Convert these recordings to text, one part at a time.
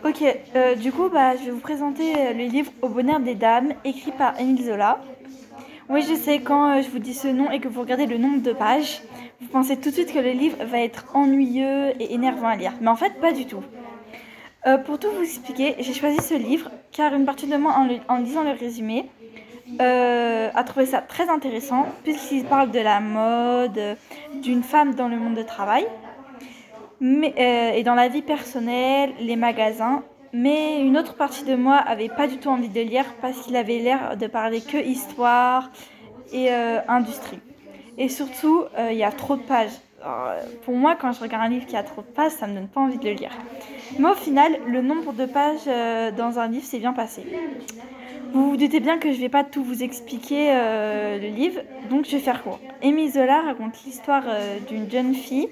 Ok, du coup, je vais vous présenter le livre Au bonheur des dames, écrit par Émile Zola. Oui, je sais, quand je vous dis ce nom et que vous regardez le nombre de pages, vous pensez tout de suite que le livre va être ennuyeux et énervant à lire. Mais en fait, pas du tout. Pour tout vous expliquer, j'ai choisi ce livre car une partie de moi, en lisant le résumé, a trouvé ça très intéressant puisqu'il parle de la mode, d'une femme dans le monde du travail. Et dans la vie personnelle, les magasins. Mais une autre partie de moi avait pas du tout envie de lire parce qu'il avait l'air de parler que histoire et industrie. Et surtout, il y a trop de pages. Alors, pour moi, quand je regarde un livre qui a trop de pages, ça me donne pas envie de le lire. Mais au final, le nombre de pages dans un livre s'est bien passé. Vous vous doutez bien que je vais pas tout vous expliquer le livre, donc je vais faire court. Émile Zola raconte l'histoire d'une jeune fille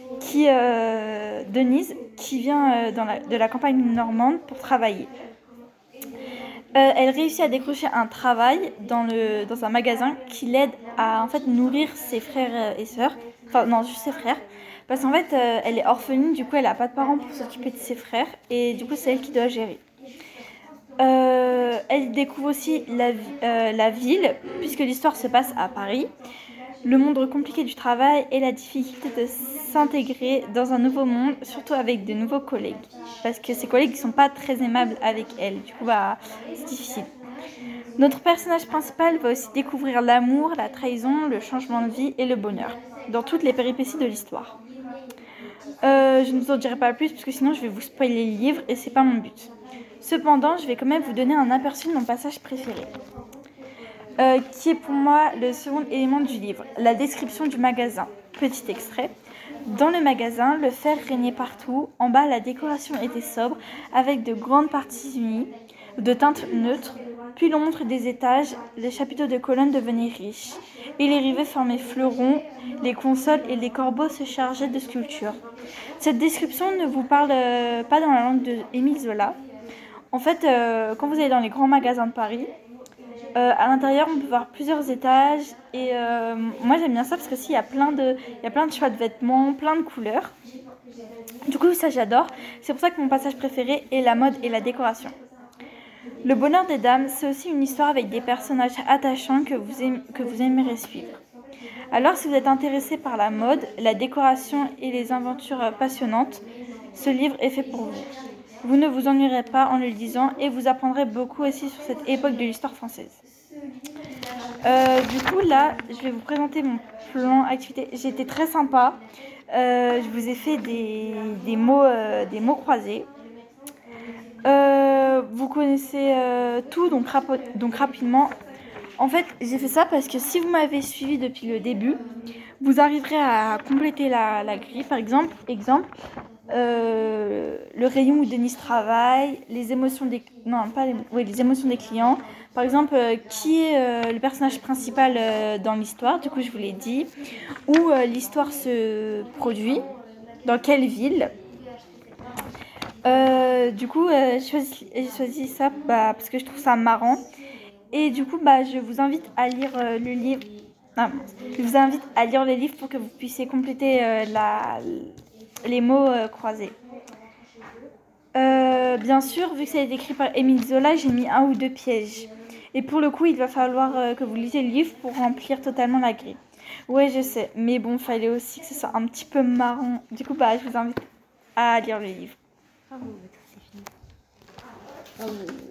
Denise, qui vient de la campagne normande pour travailler. Elle réussit à décrocher un travail dans un magasin qui l'aide à en fait nourrir ses frères et sœurs. Enfin non, juste ses frères. Parce qu'en fait, elle est orpheline, du coup elle n'a pas de parents pour s'occuper de ses frères. Et du coup c'est elle qui doit gérer. Elle découvre aussi la ville, puisque l'histoire se passe à Paris. Le monde compliqué du travail et la difficulté de s'intégrer dans un nouveau monde, surtout avec de nouveaux collègues. Parce que ses collègues ne sont pas très aimables avec elle, du coup c'est difficile. Notre personnage principal va aussi découvrir l'amour, la trahison, le changement de vie et le bonheur, dans toutes les péripéties de l'histoire. Je ne vous en dirai pas plus, parce que sinon je vais vous spoiler le livre et c'est pas mon but. Cependant, je vais quand même vous donner un aperçu de mon passage préféré. Qui est pour moi le second élément du livre, la description du magasin. Petit extrait. Dans le magasin, le fer régnait partout. En bas, la décoration était sobre, avec de grandes parties unies, de teintes neutres. Puis l'on montre des étages, les chapiteaux de colonnes devenaient riches. Et les rivets formaient fleurons, les consoles et les corbeaux se chargeaient de sculptures. Cette description ne vous parle pas dans la langue de Émile Zola. En fait, quand vous allez dans les grands magasins de Paris, à l'intérieur, on peut voir plusieurs étages et moi j'aime bien ça parce que il y a plein de choix de vêtements, plein de couleurs. Du coup, ça j'adore. C'est pour ça que mon passage préféré est la mode et la décoration. Le bonheur des dames, c'est aussi une histoire avec des personnages attachants que vous aimerez suivre. Alors, si vous êtes intéressé par la mode, la décoration et les aventures passionnantes, ce livre est fait pour vous. Vous ne vous ennuierez pas en le lisant et vous apprendrez beaucoup aussi sur cette époque de l'histoire française. Du coup, là, je vais vous présenter mon plan activité. J'ai été très sympa. Je vous ai fait des mots croisés. Vous connaissez tout, donc rapidement. En fait, j'ai fait ça parce que si vous m'avez suivi depuis le début, vous arriverez à compléter la grille. Par exemple, le rayon où Denise travaille, les émotions des clients. Par exemple, qui est le personnage principal dans l'histoire, du coup je vous l'ai dit, où l'histoire se produit, dans quelle ville. Du coup, j'ai choisi ça parce que je trouve ça marrant. Et du coup, je vous invite à lire le livre. Je vous invite à lire les livres pour que vous puissiez compléter les mots croisés. Bien sûr, vu que ça a été écrit par Émile Zola, j'ai mis 1 ou 2 pièges. Et pour le coup, il va falloir que vous lisiez le livre pour remplir totalement la grille. Ouais, je sais, mais bon, fallait aussi que ce soit un petit peu marrant. Du coup, je vous invite à lire le livre. Ah bon, c'est fini. Ah bon.